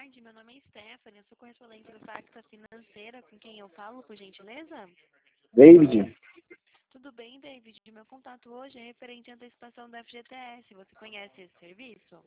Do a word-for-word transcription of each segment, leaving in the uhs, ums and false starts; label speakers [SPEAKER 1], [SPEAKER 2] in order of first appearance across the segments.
[SPEAKER 1] tarde, meu nome é Stephanie, eu sou correspondente do Pacta Financeira, com quem eu falo, por gentileza?
[SPEAKER 2] David?
[SPEAKER 1] Tudo bem, David? Meu contato hoje é referente à antecipação da F G T S. Você conhece esse serviço?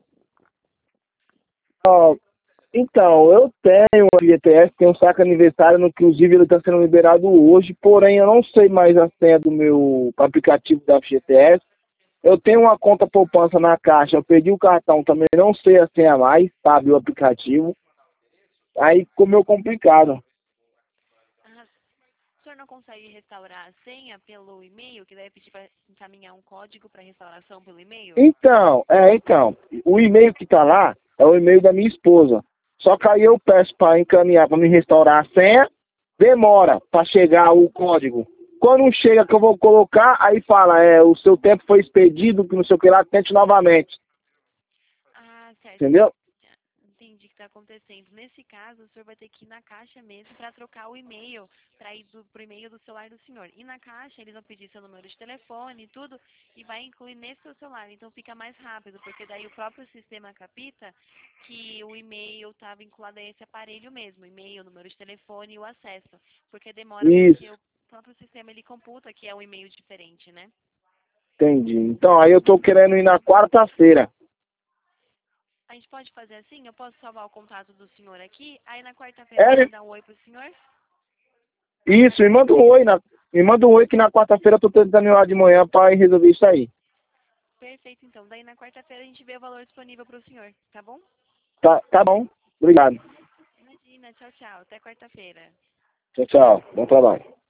[SPEAKER 2] Ó, então, eu tenho o F G T S, tenho um saque aniversário, no- inclusive ele está sendo liberado hoje, porém eu não sei mais a senha do meu aplicativo da F G T S. Eu tenho uma conta poupança na Caixa, eu perdi o cartão, também não sei a senha mais, sabe, o aplicativo. Aí ficou meio complicado.
[SPEAKER 1] Ah, o senhor não consegue restaurar a senha pelo e-mail, que deve pedir para encaminhar um código para restauração pelo e-mail?
[SPEAKER 2] Então, é, então, o e-mail que tá lá é o e-mail da minha esposa. Só que aí eu peço para encaminhar, para me restaurar a senha, demora para chegar o código. Quando chega que eu vou colocar, aí fala, é, o seu tempo foi expedido, que não sei o que lá, tente novamente.
[SPEAKER 1] Ah, certo.
[SPEAKER 2] Entendeu?
[SPEAKER 1] Entendi o que está acontecendo. Nesse caso, o senhor vai ter que ir na caixa mesmo para trocar o e-mail, para ir para o e-mail do celular do senhor. E na caixa, eles vão pedir seu número de telefone e tudo, e vai incluir nesse seu celular. Então fica mais rápido, porque daí o próprio sistema capta que o e-mail está vinculado a esse aparelho mesmo, e-mail, número de telefone e o acesso. Porque demora
[SPEAKER 2] Isso,
[SPEAKER 1] porque o próprio sistema ele computa que é um e-mail diferente, né?
[SPEAKER 2] entendi. Então, aí eu tô querendo ir na quarta-feira.
[SPEAKER 1] A gente pode fazer assim? Eu posso salvar o contato do senhor aqui, aí na quarta-feira eu
[SPEAKER 2] É,
[SPEAKER 1] mandar um oi pro senhor?
[SPEAKER 2] isso, me manda um oi, na, me manda um oi que na quarta-feira eu tô tentando ir lá de manhã para resolver isso aí.
[SPEAKER 1] Perfeito, então. Daí na quarta-feira a gente vê o valor disponível para o senhor, tá bom?
[SPEAKER 2] Tá, tá bom, obrigado.
[SPEAKER 1] Imagina, tchau, tchau. Até quarta-feira.
[SPEAKER 2] Tchau, tchau, bom trabalho.